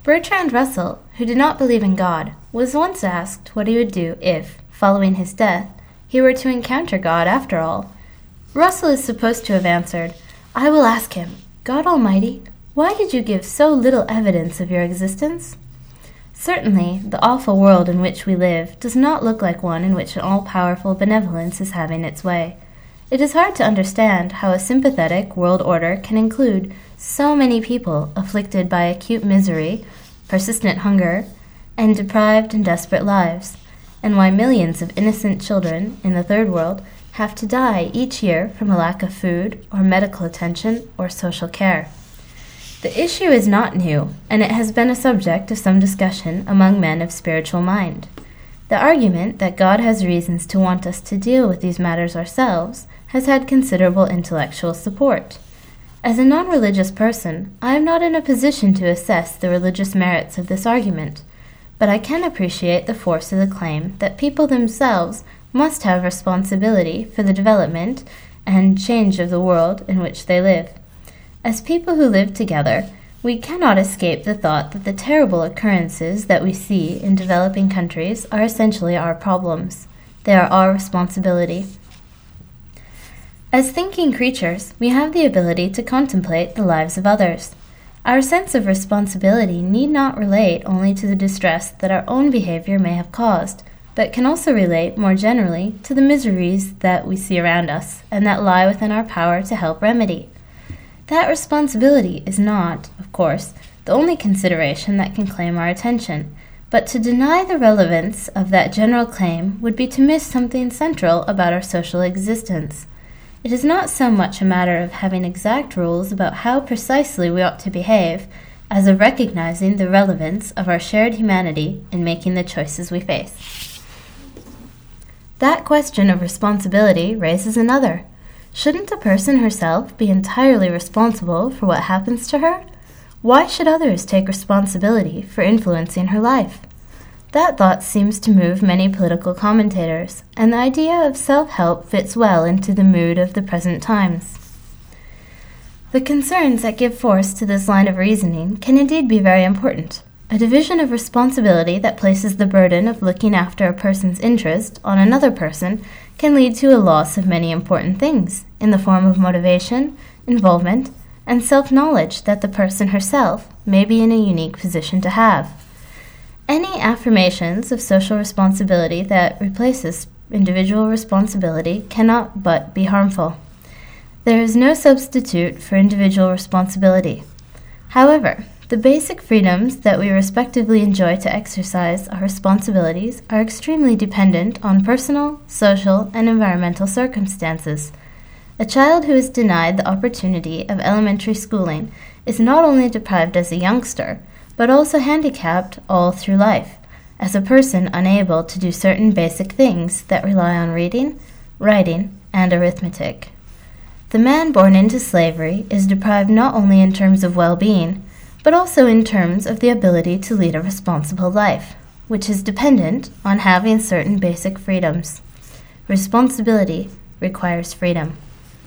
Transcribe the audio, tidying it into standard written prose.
Bertrand Russell, who did not believe in God, was once asked what he would do if, following his death, he were to encounter God after all. Russell is supposed to have answered, "I will ask him, God Almighty, why did you give so little evidence of your existence?" Certainly, the awful world in which we live does not look like one in which an all-powerful benevolence is having its way. It is hard to understand how a sympathetic world order can include so many people afflicted by acute misery, persistent hunger, and deprived and desperate lives, and why millions of innocent children in the Third World have to die each year from a lack of food or medical attention or social care. The issue is not new, and it has been a subject of some discussion among men of spiritual mind. The argument that God has reasons to want us to deal with these matters ourselves has had considerable intellectual support. As a non-religious person, I am not in a position to assess the religious merits of this argument, but I can appreciate the force of the claim that people themselves must have responsibility for the development and change of the world in which they live. As people who live together, we cannot escape the thought that the terrible occurrences that we see in developing countries are essentially our problems. They are our responsibility. As thinking creatures, we have the ability to contemplate the lives of others. Our sense of responsibility need not relate only to the distress that our own behavior may have caused, but can also relate more generally to the miseries that we see around us and that lie within our power to help remedy. That responsibility is not, of course, the only consideration that can claim our attention, but to deny the relevance of that general claim would be to miss something central about our social existence. It is not so much a matter of having exact rules about how precisely we ought to behave, as of recognizing the relevance of our shared humanity in making the choices we face. That question of responsibility raises another. Shouldn't a person herself be entirely responsible for what happens to her? Why should others take responsibility for influencing her life? That thought seems to move many political commentators, and the idea of self-help fits well into the mood of the present times. The concerns that give force to this line of reasoning can indeed be very important. A division of responsibility that places the burden of looking after a person's interest on another person can lead to a loss of many important things, in the form of motivation, involvement, and self-knowledge that the person herself may be in a unique position to have. Any affirmations of social responsibility that replaces individual responsibility cannot but be harmful. There is no substitute for individual responsibility. However, the basic freedoms that we respectively enjoy to exercise our responsibilities are extremely dependent on personal, social, and environmental circumstances. A child who is denied the opportunity of elementary schooling is not only deprived as a youngster, but also handicapped all through life, as a person unable to do certain basic things that rely on reading, writing, and arithmetic. The man born into slavery is deprived not only in terms of well-being, but also in terms of the ability to lead a responsible life, which is dependent on having certain basic freedoms. Responsibility requires freedom.